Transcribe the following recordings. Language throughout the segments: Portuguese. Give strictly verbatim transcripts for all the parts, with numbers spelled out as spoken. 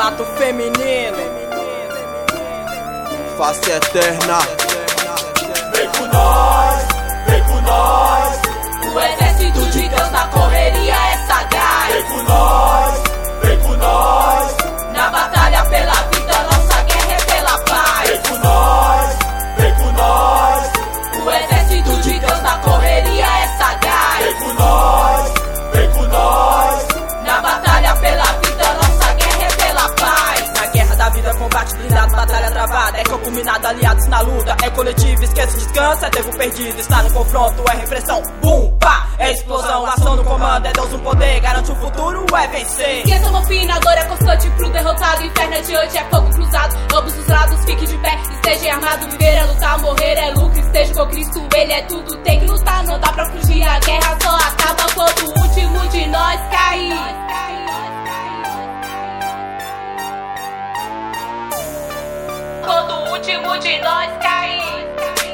estrelato feminino. Face eterna. Vem com nós, vem com nós. O exército de Deus na correria é sagaz. Vem com nós, vem com nós. Na batalha pela vida, nossa guerra é pela paz. Vem com nós, vem com nós. O exército de Deus na correria é sagaz. Vem com nós, vem com nós. Na batalha pela vida, nossa guerra é pela paz. Na guerra da vida, combate blindado, batalha travada. É campo minado, aliados na luta. É coletivo, esquece, descansa. É tempo perdido, está no confronto. É repressão, bum, pá. É explosão, ação no comando. É Deus no poder, garante o futuro, é vencer. Esqueça no fim, a dor é constante pro derrotado. Inferno é de hoje, é fogo cruzado. Ambos os lados, fique de pé, esteja armado. Viver é lutar, morrer é lucro. Esteja com Cristo, ele é tudo. Tem que lutar, não dá pra fugir. A guerra só acaba quando o último de nós cair. Quando o último de nós cair.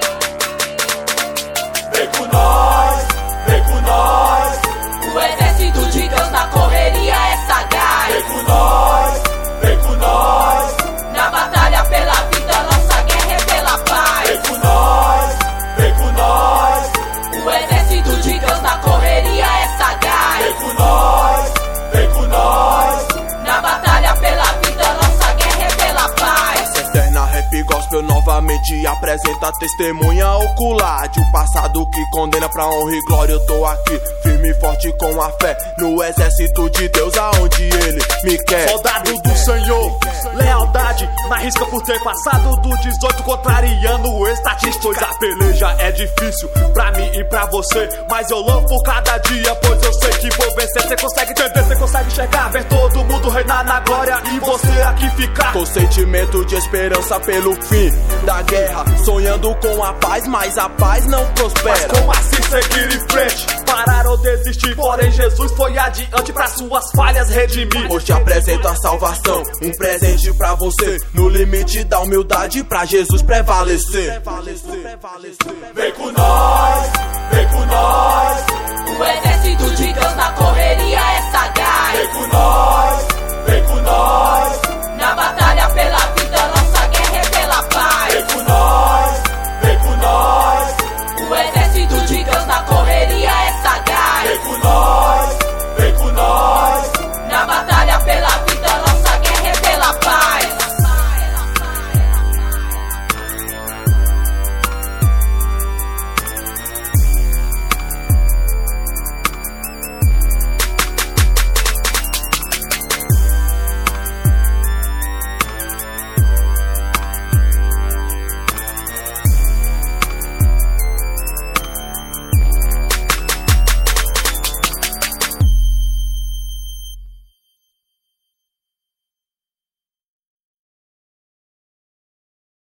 Vem com nós, vem com nós. O exército de Deus na correria é sagaz. Vem com nós, vem com nós. Na batalha pela vida, nossa guerra é pela paz. Vem com nós, vem com nós. O exército de Deus na correria é sagaz. Vem com nós, vem com nós. Na batalha pela vida, nossa guerra é pela paz. Eterna Rap Gospel novamente apresenta testemunha ocular de um passado que condena pra honra e glória. Eu tô aqui firme e forte com a fé no exército de Deus aonde ele me quer. Soldado do Senhor, lealdade na risca por ter passado do dezoito, contrariando o estatístico. Pois a peleja é difícil pra mim e pra você, mas eu louvo cada dia, pois eu sei que vou vencer. Cê consegue entender, cê consegue enxergar, ver todo mundo reinar na glória e você aqui ficar com sentimento de esperança pelo fim da guerra, sonhando com a paz, mas a paz não prospera. Mas como assim seguir em frente? Parar ou desistir? Porém Jesus foi adiante pra suas falhas redimir. Hoje te apresento a salvação, um presente pra você, no limite da humildade pra Jesus prevalecer. Vem com nós, vem com nós. O exército